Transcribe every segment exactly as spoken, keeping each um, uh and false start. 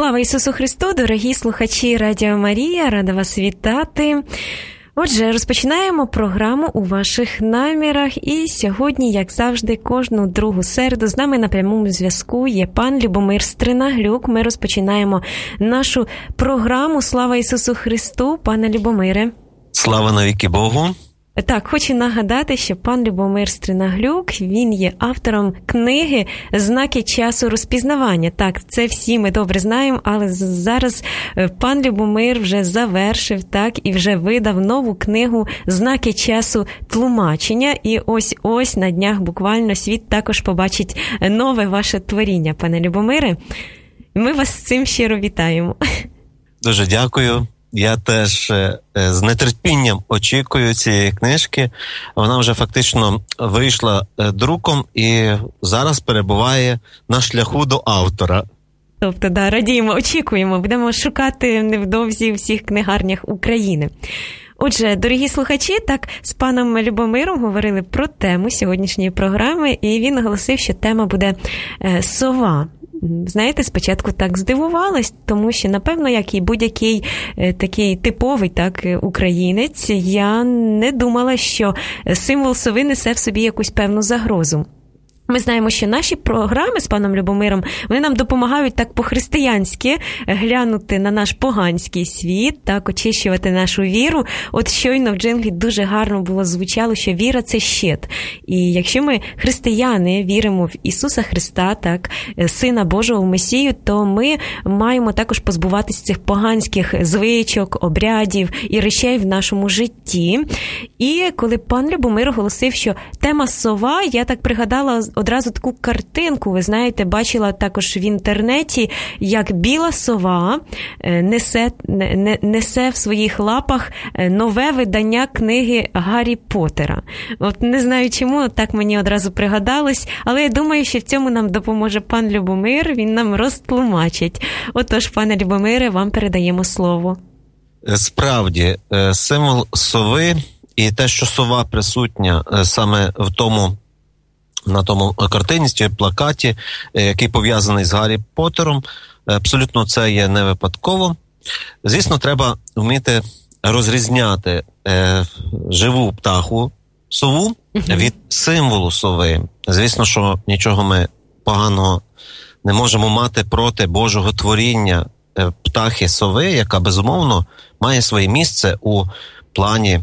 Слава Ісусу Христу, дорогі слухачі Радіо Марія, рада вас вітати. Отже, розпочинаємо програму «У ваших намірах». І сьогодні, як завжди, кожну другу середу з нами на прямому зв'язку є пан Любомир Стринаглюк. Ми розпочинаємо нашу програму «Слава Ісусу Христу». Пане Любомире. Слава навіки Богу. Так, хочу нагадати, що пан Любомир Стринаглюк, він є автором книги «Знаки часу розпізнавання». Так, це всі ми добре знаємо, але зараз пан Любомир вже завершив, так, і вже видав нову книгу «Знаки часу тлумачення». І ось-ось на днях буквально світ також побачить нове ваше творіння, пане Любомире. Ми вас з цим щиро вітаємо. Дуже дякую. Я теж з нетерпінням очікую цієї книжки. Вона вже фактично вийшла друком і зараз перебуває на шляху до автора. Тобто, да, радіємо, очікуємо. Будемо шукати невдовзі в всіх книгарнях України. Отже, дорогі слухачі, так, з паном Любомиром говорили про тему сьогоднішньої програми, і він оголосив, що тема буде е, «Сова». Знаєте, спочатку так здивувалась, тому що, напевно, як і будь-який е, такий типовий так, українець, я не думала, що символ сови несе в собі якусь певну загрозу. Ми знаємо, що наші програми з паном Любомиром, вони нам допомагають так по-християнськи глянути на наш поганський світ, так, очищувати нашу віру. От щойно в джинглі дуже гарно було звучало, що віра – це щит. І якщо ми, християни, віримо в Ісуса Христа, так, Сина Божого, Месію, то ми маємо також позбуватися цих поганських звичок, обрядів і речей в нашому житті. І коли пан Любомир оголосив, що тема «Сова», я так пригадала одразу таку картинку, ви знаєте, бачила також в інтернеті, як біла сова несе, не, несе в своїх лапах нове видання книги Гаррі Поттера. От не знаю чому, так мені одразу пригадалось, але я думаю, що в цьому нам допоможе пан Любомир, він нам розтлумачить. Отож, пане Любомире, вам передаємо слово. Справді, символ сови і те, що сова присутня саме в тому на тому картинці, плакаті, який пов'язаний з Гаррі Поттером, абсолютно це є не випадково. Звісно, треба вміти розрізняти е, живу птаху, сову, від символу сови. Звісно, що нічого ми поганого не можемо мати проти Божого творіння е, птахи сови, яка, безумовно, має своє місце у плані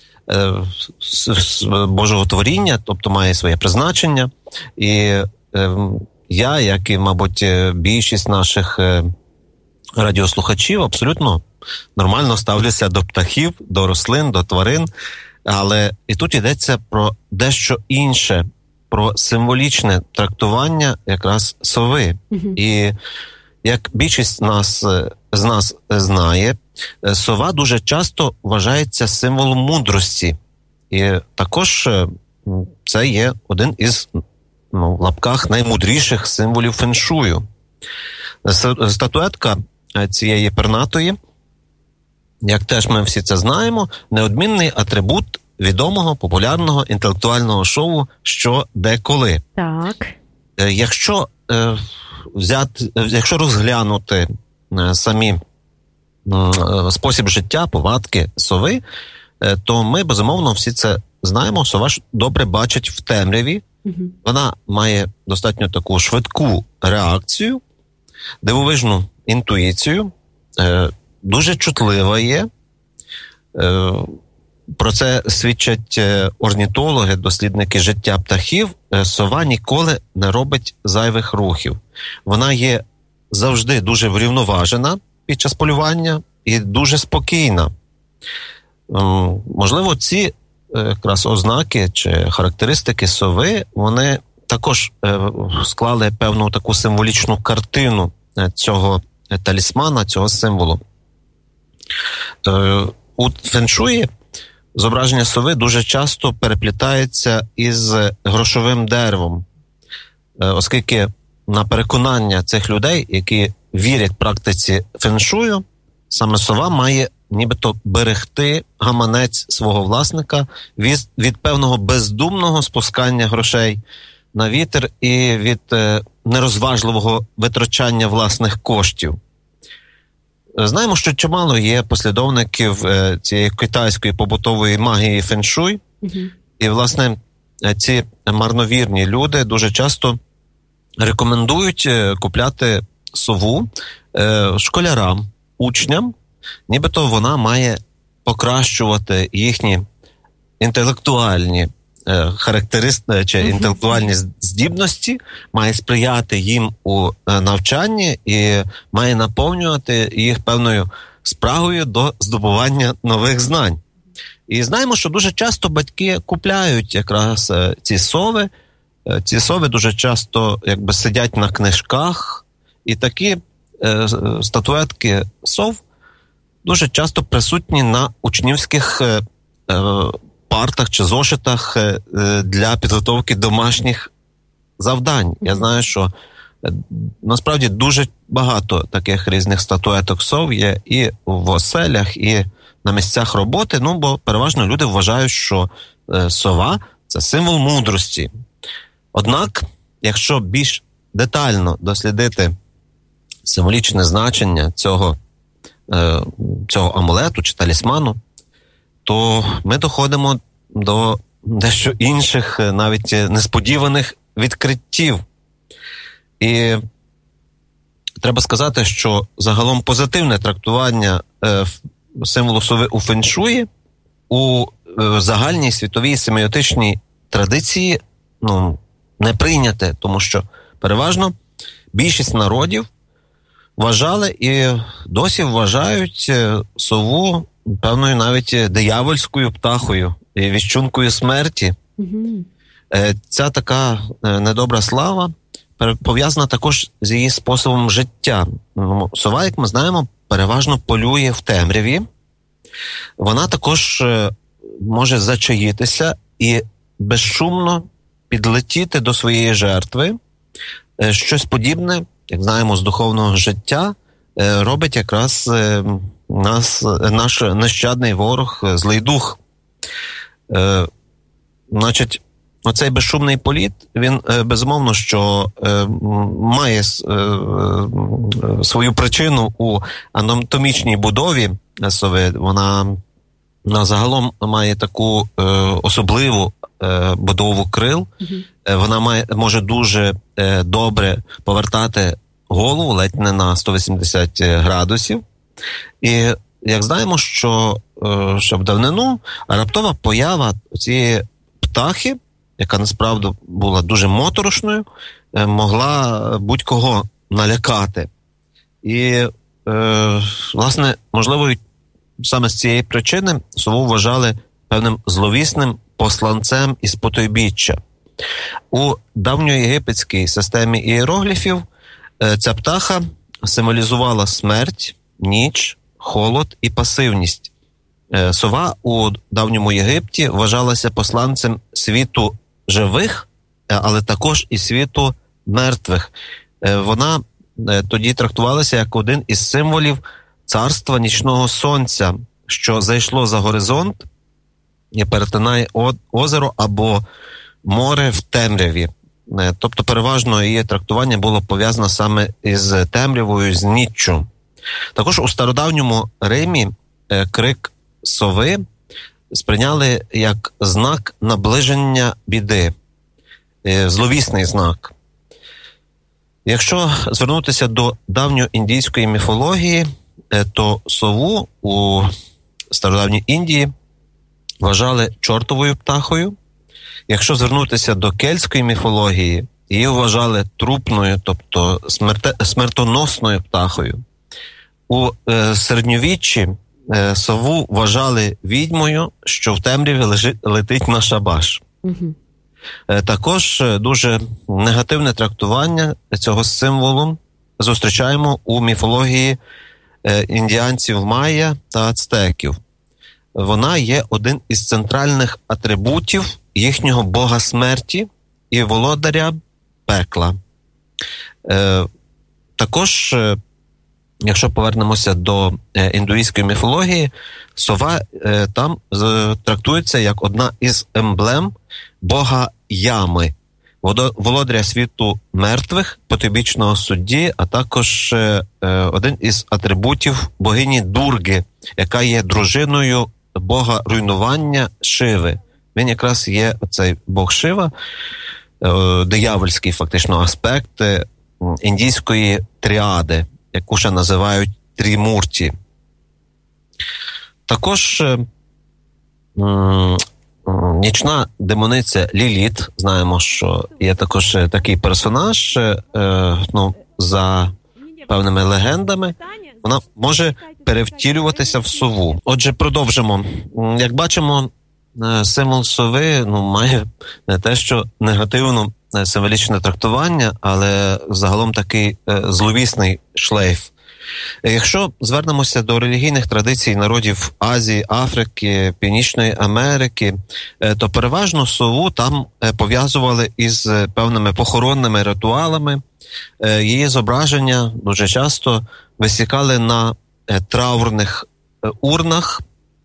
Божого творіння, тобто має своє призначення. І е, я, як і, мабуть, більшість наших е, радіослухачів, абсолютно нормально ставлюся до птахів, до рослин, до тварин. Але і тут йдеться про дещо інше, про символічне трактування якраз сови. Mm-hmm. І як більшість нас, з нас знає, сова дуже часто вважається символом мудрості. І також це є один із, ну, в лапках наймудріших символів феншую. Статуетка цієї пернатої, як теж ми всі це знаємо, неодмінний атрибут відомого, популярного інтелектуального шоу «Що, де, коли». Так. Якщо е, взяти, якщо розглянути е, самі спосіб життя, повадки сови, то ми, безумовно, всі це знаємо. Сова ж добре бачить в темряві. Угу. Вона має достатньо таку швидку реакцію, дивовижну інтуїцію, дуже чутлива є. Про це свідчать орнітологи, дослідники життя птахів. Сова ніколи не робить зайвих рухів. Вона є завжди дуже врівноважена під час полювання і дуже спокійна. Можливо, ці якраз ознаки чи характеристики сови, вони також склали певну таку символічну картину цього талісмана, цього символу. У феншуї зображення сови дуже часто переплітається із грошовим деревом, оскільки на переконання цих людей, які вірять практиці феншую, саме сова має нібито берегти гаманець свого власника від, від певного бездумного спускання грошей на вітер і від е, нерозважливого витрачання власних коштів. знаємо, що чимало є послідовників цієї китайської побутової магії феншуй. Mm-hmm. І, власне, ці марновірні люди дуже часто рекомендують купляти сову школярам, учням, нібито вона має покращувати їхні інтелектуальні характеристики чи інтелектуальні здібності, має сприяти їм у навчанні і має наповнювати їх певною спрагою до здобування нових знань. І знаємо, що дуже часто батьки купляють якраз ці сови. Ці сови дуже часто якби сидять на книжках, і такі е, статуетки сов дуже часто присутні на учнівських е, партах чи зошитах е, для підготовки домашніх завдань. Я знаю, що е, насправді дуже багато таких різних статуеток сов є і в оселях, і на місцях роботи, ну, бо переважно люди вважають, що е, сова – це символ мудрості. Однак, якщо більш детально дослідити символічне значення цього, е, цього амулету чи талісману, то ми доходимо до дещо інших, навіть несподіваних відкриттів. І треба сказати, що загалом позитивне трактування е, символу сови у феншуї у е, загальній світовій семіотичній традиції, ну, не прийняте, тому що переважно більшість народів вважали і досі вважають сову певною навіть диявольською птахою, віщункою смерті. Mm-hmm. Ця така недобра слава пов'язана також з її способом життя. Сова, як ми знаємо, переважно полює в темряві. Вона також може зачаїтися і безшумно підлетіти до своєї жертви. Щось подібне, як знаємо, з духовного життя робить якраз нас, наш нещадний ворог, злий дух. Е, значить, оцей безшумний політ, він безумовно, що е, має е, свою причину у анатомічній будові сови. Вона, вона загалом має таку е, особливу е, будову крил. Mm-hmm. Е, вона має, може дуже е, добре повертати голову, ледь не на сто вісімдесят градусів. І як знаємо, що, е, що в давнину раптова поява цієї птахи, яка насправді була дуже моторошною, е, могла будь-кого налякати. І, е, власне, можливо, саме з цієї причини сову вважали певним зловісним посланцем із потойбіччя. У давньоєгипетській системі ієрогліфів е, ця птаха символізувала смерть, ніч, холод і пасивність. Е, сова у давньому Єгипті вважалася посланцем світу живих, але також і світу мертвих. Е, вона е, тоді трактувалася як один із символів царства нічного сонця, що зайшло за горизонт і перетинає озеро або море в темряві. Е, тобто переважно її трактування було пов'язане саме із темрявою, з ніччю. Також у стародавньому Римі е, крик сови сприйняли як знак наближення біди, е, зловісний знак. Якщо звернутися до давньоіндійської міфології, е, то сову у стародавній Індії вважали чортовою птахою. Якщо звернутися до кельтської міфології, її вважали трупною, тобто смерте, смертоносною птахою. У е, середньовіччі е, сову вважали відьмою, що в темряві лежить, летить на шабаш. Угу. Е, також дуже негативне трактування цього символу зустрічаємо у міфології е, індіанців майя та ацтеків. Вона є один із центральних атрибутів їхнього бога смерті і володаря пекла. Е, також е, Якщо повернемося до е, індуїзької міфології, сова е, там е, трактується як одна із емблем бога ями. володаря світу мертвих, потойбічного судді, а також е, один із атрибутів богині Дурги, яка є дружиною бога руйнування Шиви. Він якраз є цей бог Шива, е, диявольський фактично аспект е, індійської тріади, яку ще називають Трімурті. Також е, е, нічна демониця Ліліт, знаємо, що є також такий персонаж, е, ну, за певними легендами, вона може перевтілюватися в сову. Отже, продовжимо. Як бачимо, символ сови, ну, має не те, що негативну символічне трактування, але загалом такий е, зловісний шлейф. Якщо звернемося до релігійних традицій народів Азії, Африки, Північної Америки, то переважно сову там пов'язували із певними похоронними ритуалами. Її зображення дуже часто висікали на траурних урнах.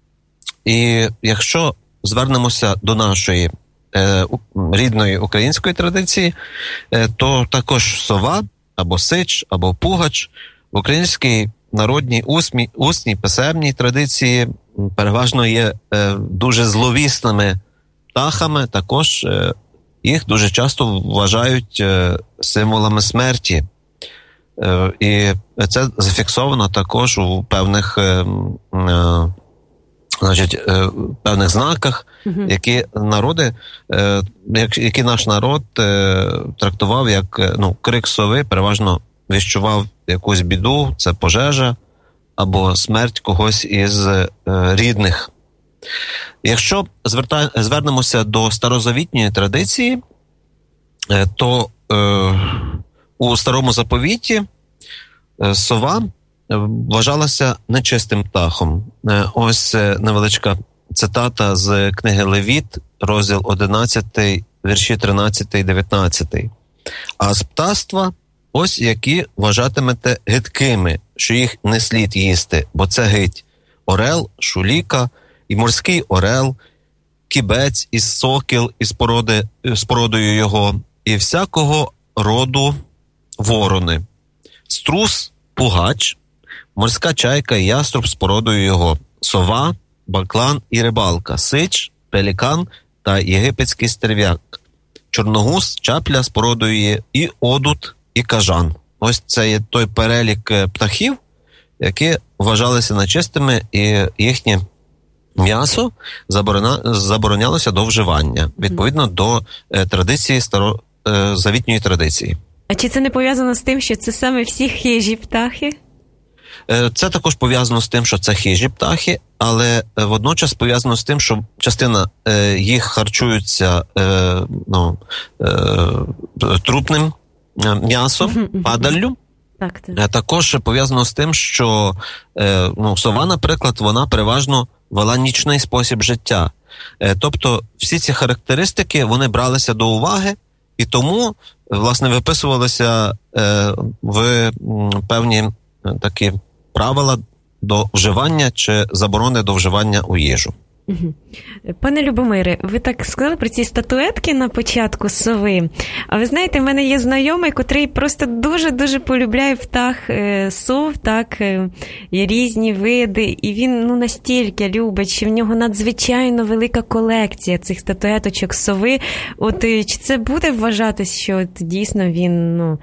І якщо звернемося до нашої рідної української традиції, то також сова, або сич, або пугач в українській народній усмі, усній писемній традиції переважно є е, дуже зловісними птахами, також е, їх дуже часто вважають е, символами смерті. Е, і це зафіксовано також у певних, е, е, значить, е, певних знаках, mm-hmm. які народи, е, які наш народ е, трактував як, ну, крик сови, переважно віщував якусь біду, це пожежа або смерть когось із е, рідних. Якщо зверта... звернемося до старозавітньої традиції, е, то е, у Старому Заповіті е, сова вважалася нечистим птахом. Е, ось е, невеличка цитата з книги Левіт, розділ одинадцятий, вірші тринадцятий дев'ятнадцятий. «А з птаства ось які вважатимете гидкими, що їх не слід їсти, бо це гидь: орел, шуліка, і морський орел, кібець із сокіл із породи, з породою його, і всякого роду ворони, струс, пугач, морська чайка і яструб з породою його, сова, баклан і рибалка, сич, пелікан та єгипетський стерв'як, чорногуз, чапля з породою є, і одут, і кажан». Ось це є той перелік птахів, які вважалися нечистими, і їхнє м'ясо заборонялося до вживання, відповідно до е, традиції, старозавітньої традиції. А чи це не пов'язано з тим, що це саме всі хижі птахи? Е, це також пов'язано з тим, що це хижі птахи, але водночас пов'язано з тим, що частина е, їх харчуються е, ну, е, трупним м'ясом, падаллю. Так, так. Також пов'язано з тим, що е, ну, сова, наприклад, вона переважно вела нічний спосіб життя. Е, тобто всі ці характеристики, вони бралися до уваги, і тому, власне, виписувалися е, в м, певні е, такі правила до вживання чи заборони до вживання у їжу. Пане Любомире, ви так сказали про ці статуетки на початку сови. А ви знаєте, в мене є знайомий, котрий просто дуже-дуже полюбляє птах сов, так, є різні види, і він, ну, настільки любить, що в нього надзвичайно велика колекція цих статуеточок сови. От чи це буде вважатись, що от, дійсно він, ну,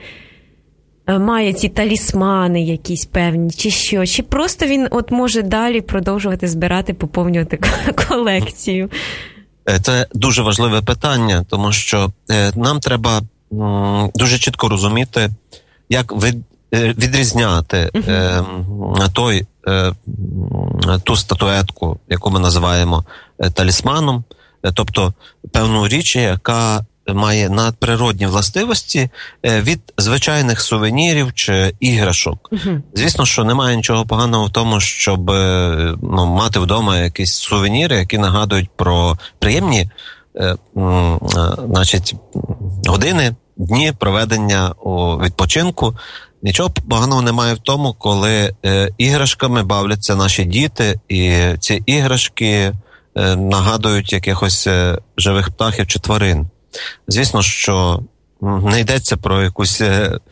має ці талісмани якісь певні, чи що? Чи просто він от може далі продовжувати збирати, поповнювати колекцію? Це дуже важливе питання, тому що нам треба м, дуже чітко розуміти, як від, відрізняти е, той, е, ту статуетку, яку ми називаємо талісманом, тобто певну річ, яка має надприродні властивості від звичайних сувенірів чи іграшок. Uh-huh. Звісно, що немає нічого поганого в тому, щоб, ну, мати вдома якісь сувеніри, які нагадують про приємні е, м, значить, години, дні проведення у відпочинку. Нічого поганого немає в тому, коли е, іграшками бавляться наші діти, і ці іграшки е, нагадують якихось е, живих птахів чи тварин. Звісно, що не йдеться про якусь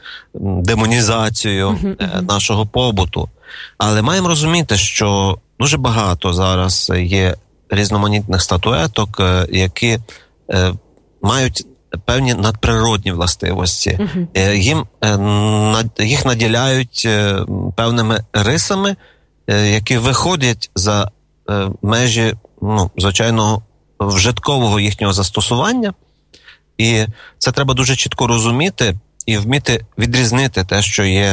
демонізацію uh-huh. нашого побуту, але маємо розуміти, що дуже багато зараз є різноманітних статуеток, які мають певні надприродні властивості. Uh-huh. Їм, їх наділяють певними рисами, які виходять за межі, ну, звичайного вжиткового їхнього застосування. І це треба дуже чітко розуміти і вміти відрізнити те, що є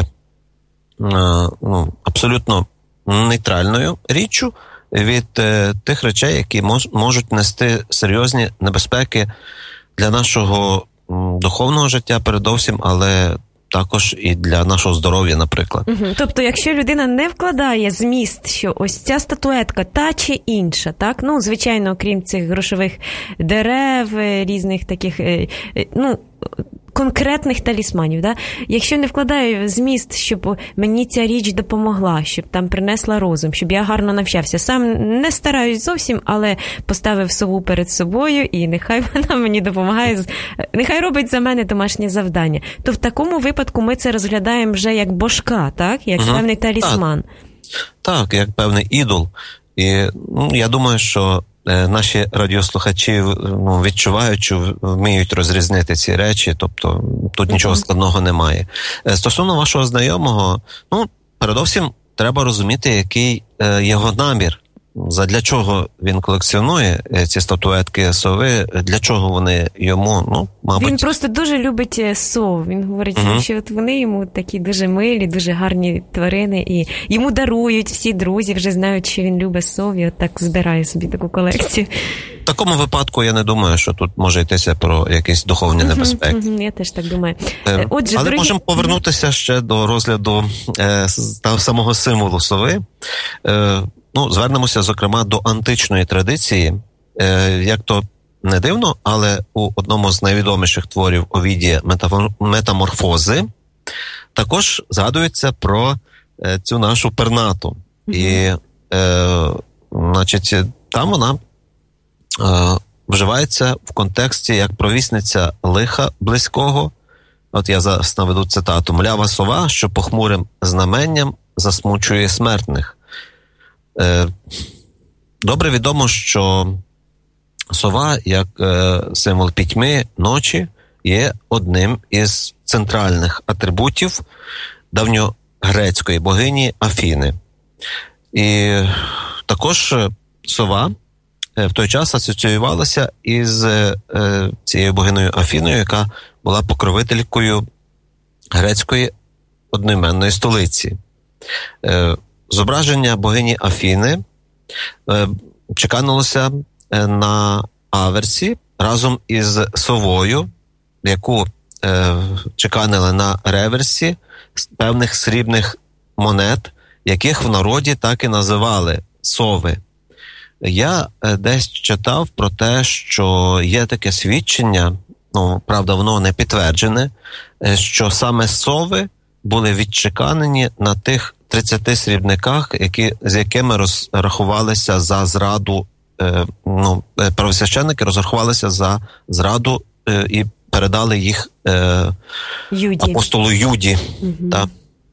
ну, абсолютно нейтральною річчю, від е, тих речей, які мож, можуть нести серйозні небезпеки для нашого м, духовного життя передовсім, але також і для нашого здоров'я, наприклад. Угу. Тобто, якщо людина не вкладає зміст, що ось ця статуетка та чи інша, так? Ну, звичайно, окрім цих грошових дерев, різних таких, ну, конкретних талісманів, да? Якщо не вкладаю зміст, щоб мені ця річ допомогла, щоб там принесла розум, щоб я гарно навчався. Сам не стараюсь зовсім, але поставив сову перед собою, і нехай вона мені допомагає, нехай робить за мене домашнє завдання. То в такому випадку ми це розглядаємо вже як божка, так? Як угу. певний талісман. Так. так, як певний ідол. І ну, я думаю, що наші радіослухачі ну, відчувають, що вміють розрізнити ці речі, тобто тут нічого складного немає. Стосовно вашого знайомого, ну, передовсім треба розуміти, який е, його намір, задля чого він колекціонує ці статуетки сови, для чого вони йому, ну, мабуть... Він просто дуже любить сов. Він говорить, угу. що от вони йому такі дуже милі, дуже гарні тварини, і йому дарують всі друзі, вже знають, що він любить сов, і от так збирає собі таку колекцію. В такому випадку я не думаю, що тут може йтися про якісь духовні угу, небезпеки. Угу, я теж так думаю. Отже, Але дорогі... можемо повернутися ще до розгляду е, самого символу сови. Е, Ну, звернемося, зокрема, до античної традиції. Е, як то не дивно, але у одному з найвідоміших творів Овідія «Метаморфози» також згадується про е, цю нашу пернату. Mm-hmm. І, е, значить, там вона е, вживається в контексті як провісниця лиха близького. От я зараз наведу цитату. «Млява сова, що похмурим знаменням засмучує смертних». Добре відомо, що сова, як символ пітьми, ночі, є одним із центральних атрибутів давньогрецької богині Афіни. І також сова в той час асоціювалася із цією богинею Афіною, яка була покровителькою грецької одноіменної столиці. Зображення богині Афіни е, чеканилося на аверсі разом із совою, яку е, чеканили на реверсі з певних срібних монет, яких в народі так і називали сови. Я е, десь читав про те, що є таке свідчення, ну, правда, воно не підтверджене, е, що саме сови були відчеканені на тих тридцяти срібниках, які, з якими розрахувалися за зраду, е, ну, правосвященники розрахувалися за зраду е, і передали їх е, Юді. апостолу Юді. Угу. Та.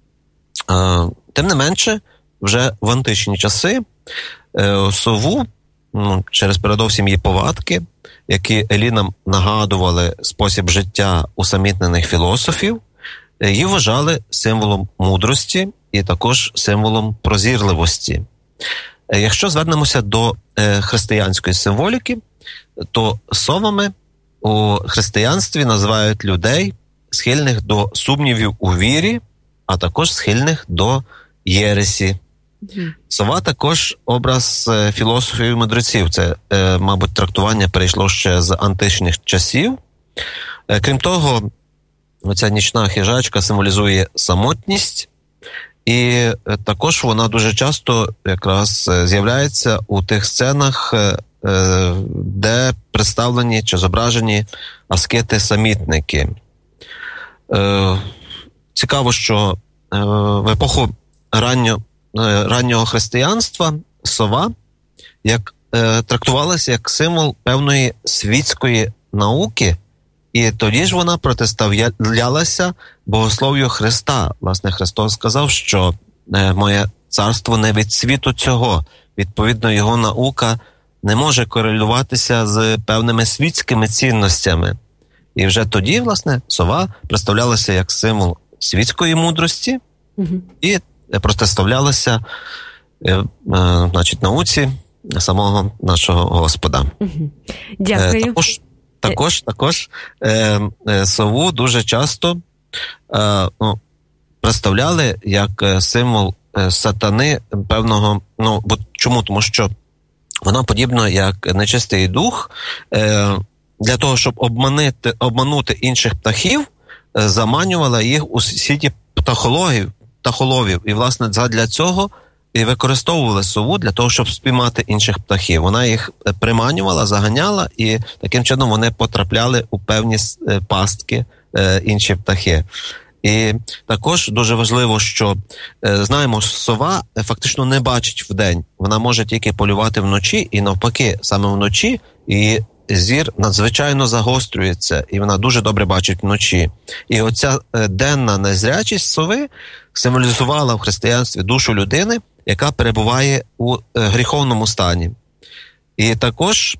Е, тим не менше, вже в античні часи е, сову, ну, через передовсім її повадки, які елінам нагадували спосіб життя усамітнених філософів, е, її вважали символом мудрості і також символом прозірливості. Якщо звернемося до е, християнської символіки, то совами у християнстві називають людей, схильних до сумнівів у вірі, а також схильних до єресі. Mm. Сова також образ е, філософів і мудреців. Це, е, мабуть, трактування перейшло ще з античних часів. Е, крім того, оця нічна хижачка символізує самотність, і також вона дуже часто якраз з'являється у тих сценах, де представлені чи зображені аскети-самітники. Цікаво, що в епоху ранньо, раннього християнства сова як, трактувалася як символ певної світської науки І тоді ж вона протиставлялася богослов'ю Христа. Власне, Христос сказав, що моє царство не від світу цього. Відповідно, його наука не може корелюватися з певними світськими цінностями. І вже тоді, власне, сова представлялася як символ світської мудрості угу. і протиставлялася е, е, значить, науці самого нашого Господа. Угу. Дякую. Е, також також, також е, е, сову дуже часто е, ну, представляли як символ е, сатани певного, ну, бо чому? Тому що вона подібна як нечистий дух, е, для того, щоб обманити, обманути інших птахів, е, заманювала їх у світі птахологів, птахоловів. І, власне, для цього і використовували сову для того, щоб спіймати інших птахів. Вона їх приманювала, заганяла, і таким чином вони потрапляли у певні пастки е, інші птахи. І також дуже важливо, що е, знаємо, сова фактично не бачить вдень. Вона може тільки полювати вночі, і навпаки, саме вночі її зір надзвичайно загострюється, і вона дуже добре бачить вночі. І оця е, денна незрячість сови символізувала в християнстві душу людини, яка перебуває у е, гріховному стані. І також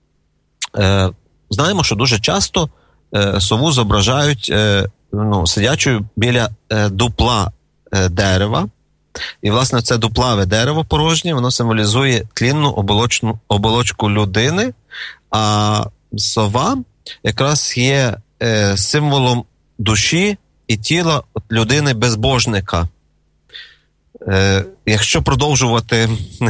е, знаємо, що дуже часто е, сову зображають е, ну, сидячою біля е, дупла е, дерева. І, власне, це дуплаве дерево порожнє, воно символізує тлінну оболочну, оболочку людини, а сова якраз є е, символом душі і тіла людини-безбожника. Е, якщо продовжувати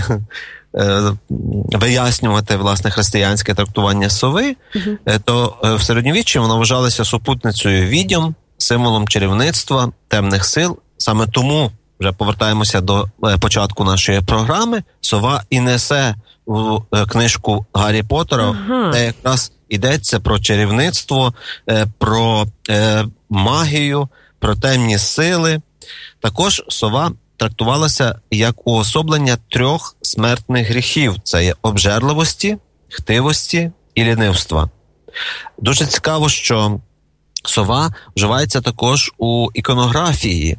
е, вияснювати, власне, християнське трактування сови, uh-huh. е, то е, в середньовіччі вона вважалася супутницею відьом, символом чарівництва, темних сил. Саме тому, вже повертаємося до е, початку нашої програми, сова і несе в е, книжку Гаррі Поттера, uh-huh. де якраз йдеться про чарівництво, е, про е, магію, про темні сили. Також сова трактувалася як уособлення трьох смертних гріхів. Це є обжерливості, хтивості і лінивства. Дуже цікаво, що сова вживається також у іконографії.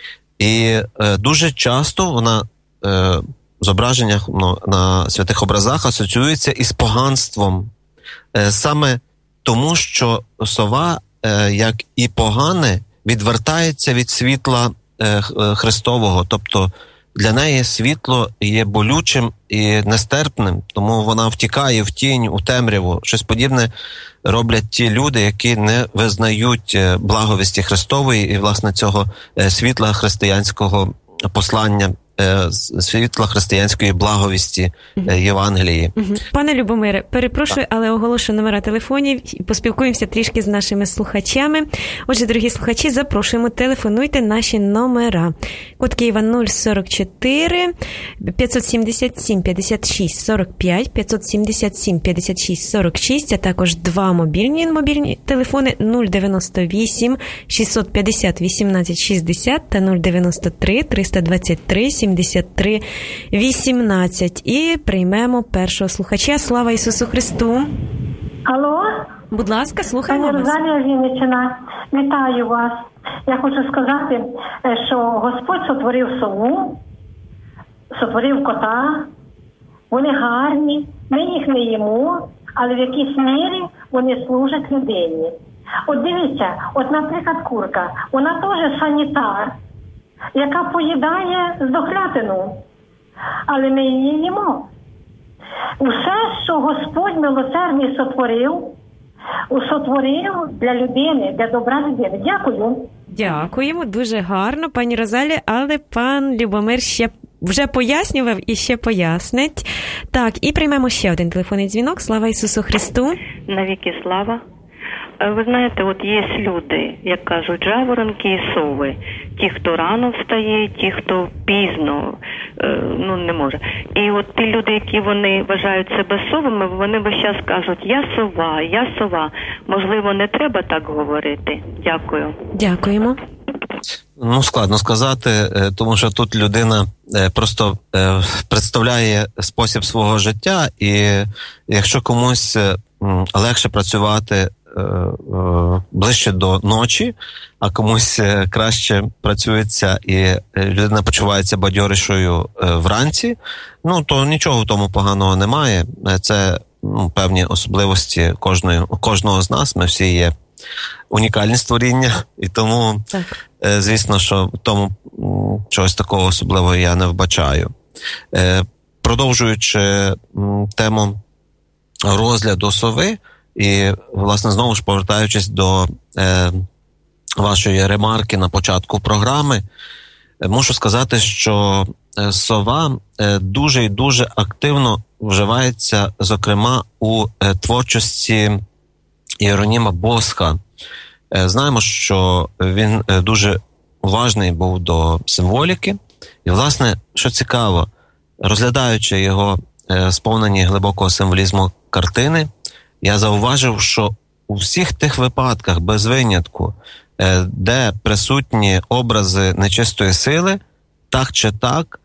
І е, дуже часто вона е, в зображеннях ну, на святих образах асоціюється із поганством. Е, саме тому, що сова, е, як і погане, відвертається від світла е, Христового. Тобто для неї світло є болючим і нестерпним, тому вона втікає в тінь, у темряву. Щось подібне роблять ті люди, які не визнають благовісті Христової і, власне, цього світла християнського послання, світла християнської благовісті uh-huh. Євангелії. Uh-huh. Пане Любомире, перепрошую, але оголошую номера телефонів і поспілкуємося трішки з нашими слухачами. Отже, дорогі слухачі, запрошуємо, телефонуйте наші номера. Код Києва нуль сорок чотири п'ятсот сімдесят сім п'ятдесят шість сорок п'ять, п'ятсот сімдесят сім п'ятдесят шість сорок шість, а також два мобільні мобільні телефони нуль дев'яносто вісім шістсот п'ятдесят вісімнадцять шістдесят та нуль дев'яносто три триста двадцять три сімдесят три вісімнадцять. І приймемо першого слухача. Слава Ісусу Христу! Алло? Будь ласка, слухаємо вас. Розалія Вінниччина, вітаю вас. Я хочу сказати, що Господь сотворив сову, сотворив кота, вони гарні, ми їх не їмо, але в якійсь мірі вони служать людині. От дивіться, от, наприклад, курка, вона теж санітар, яка поїдає здохлятину, але ми її їмо. Усе, що Господь милосердний сотворив, сотворив для людини, для добра людини. Дякую. Дякуємо, дуже гарно, пані Розалі, але пан Любомир ще вже пояснював і ще пояснить. Так, і приймемо ще один телефонний дзвінок. Слава Ісусу Христу! Навіки слава! Ви знаєте, от є люди, як кажуть, жаворонки і сови. Ті, хто рано встає, ті, хто пізно, ну, не може. І от ті люди, які вони вважають себе совами, вони весь час кажуть, я сова, я сова. Можливо, не треба так говорити. Дякую. Дякуємо. Ну, складно сказати, тому що тут людина просто представляє спосіб свого життя, і якщо комусь легше працювати е, е, ближче до ночі, а комусь краще працюється і людина почувається бадьорішою е, вранці, ну, то нічого в тому поганого немає. Це ну, певні особливості кожної, кожного з нас. Ми всі є унікальні створіння, і тому, так. е, звісно, що в тому м, чогось такого особливого я не вбачаю. Е, продовжуючи м, тему розгляду сови, і, власне, знову ж повертаючись до е, вашої ремарки на початку програми, е, мушу сказати, що е, сова е, дуже і дуже активно вживається, зокрема, у е, творчості Єроніма Босха. Е, знаємо, що він е, дуже уважний був до символіки, і, власне, що цікаво, розглядаючи його е, сповнені глибокого символізму картини, я зауважив, що у всіх тих випадках, без винятку, е, де присутні образи нечистої сили, так чи так,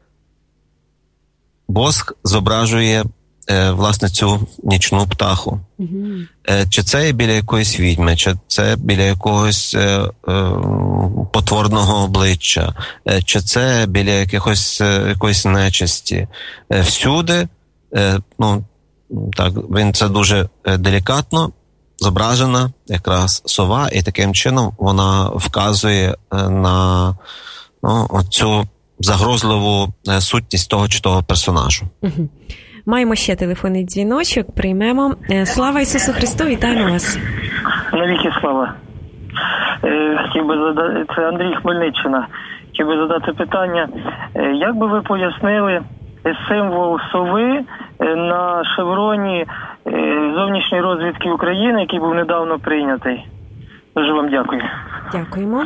Босх зображує е, власне цю нічну птаху. Mm-hmm. Е, чи це є біля якоїсь відьми, чи це біля якогось е, е, потворного обличчя, е, чи це біля якихось, е, якоїсь нечисті. Е, всюди, е, ну, так, він це дуже делікатно зображена якраз сова, і таким чином вона вказує на ну, цю загрозливу сутність того чи того персонажу. Угу. Маємо ще телефонний дзвіночок, приймемо. Слава Ісусу Христу, вітаємо вас. Навіки слава. Хотів би задати, це Андрій, Хмельниччина. Хотів би задати питання, як би ви пояснили символ сови на шевроні зовнішньої розвідки України, який був недавно прийнятий? Дуже вам дякую. Дякуємо.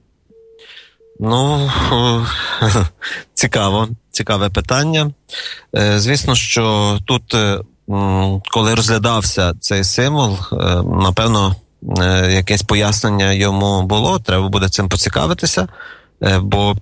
Ну, цікаво, цікаве питання. Звісно, що тут, коли розглядався цей символ, напевно, якесь пояснення йому було, треба буде цим поцікавитися, бо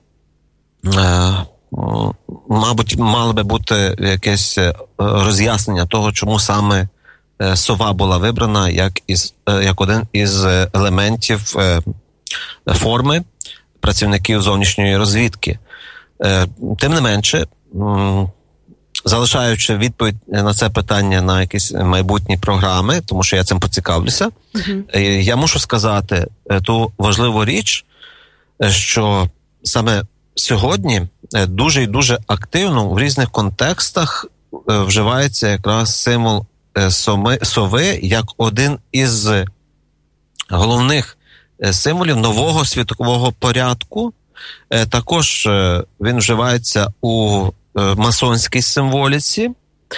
мабуть, мало би бути якесь роз'яснення того, чому саме сова була вибрана як, із, як один із елементів форми працівників зовнішньої розвідки. Тим не менше, залишаючи відповідь на це питання на якісь майбутні програми, тому що я цим поцікавлюся, uh-huh. я мушу сказати ту важливу річ, що саме сьогодні дуже і дуже активно в різних контекстах вживається якраз символ сови як один із головних символів нового світового порядку. Також він вживається у масонській символіці,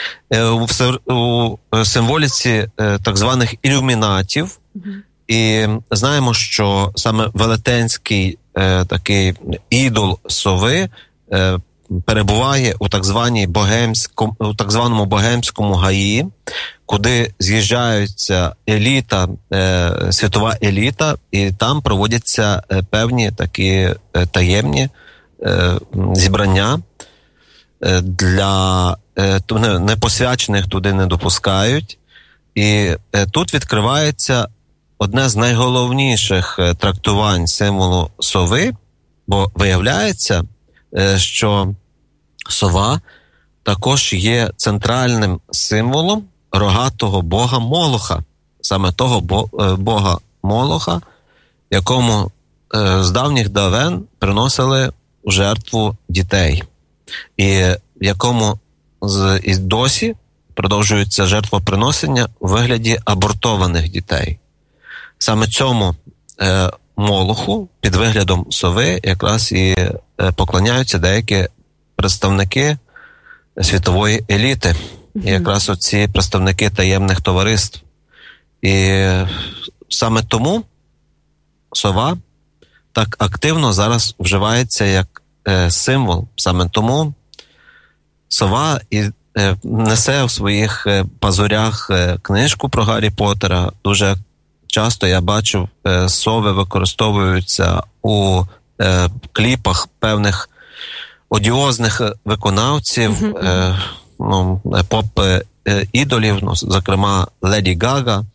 у символіці так званих ілюмінатів. І знаємо, що саме велетенський такий ідол сови перебуває у так званій богемському, у так званому богемському гаї, куди з'їжджаються еліта, е, світова еліта, і там проводяться певні такі е, таємні е, зібрання е, для е, непосвячених туди не допускають. І е, тут відкривається одне з найголовніших е, трактувань символу сови, бо виявляється, е, що сова також є центральним символом рогатого бога Молоха, саме того бога Молоха, якому е, з давніх давен приносили в жертву дітей, і якому з, і досі продовжується жертвоприносення у вигляді абортованих дітей. Саме цьому е, Молоху під виглядом сови якраз і е, поклоняються деякі представники світової еліти, mm-hmm. і якраз оці представники таємних товариств. І саме тому сова так активно зараз вживається як е, символ. Саме тому сова і е, несе в своїх е, пазурях е, книжку про Гаррі Поттера. Дуже часто я бачив, е, сови використовуються у е, кліпах певних одіозних виконавців, mm-hmm. е, ну, поп-ідолів, ну, зокрема Леді Гага.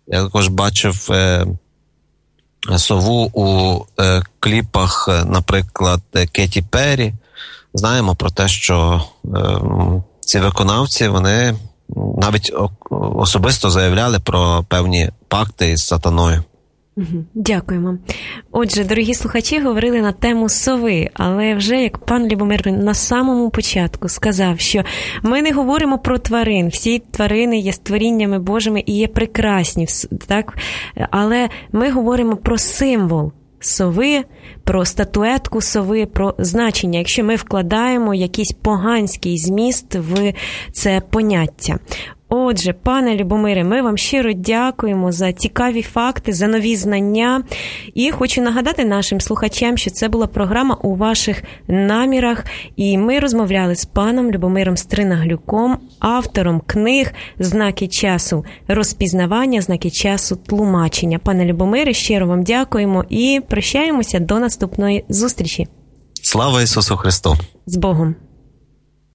Я також бачив е, сову у е, кліпах, наприклад, Кеті Перрі. Знаємо про те, що е, ці виконавці, вони навіть особисто заявляли про певні пакти із сатаною. Дякуємо. Отже, дорогі слухачі, говорили на тему сови, але вже, як пан Любомир на самому початку сказав, що ми не говоримо про тварин. Всі тварини є створіннями Божими і є прекрасні, так? Але ми говоримо про символ сови, про статуетку сови, про значення, якщо ми вкладаємо якийсь поганський зміст в це поняття. Отже, пане Любомире, ми вам щиро дякуємо за цікаві факти, за нові знання. І хочу нагадати нашим слухачам, що це була програма «У ваших намірах». І ми розмовляли з паном Любомиром Стринаглюком, автором книг «Знаки часу розпізнавання», «Знаки часу тлумачення». Пане Любомире, щиро вам дякуємо і прощаємося до наступної зустрічі. Слава Ісусу Христу! З Богом!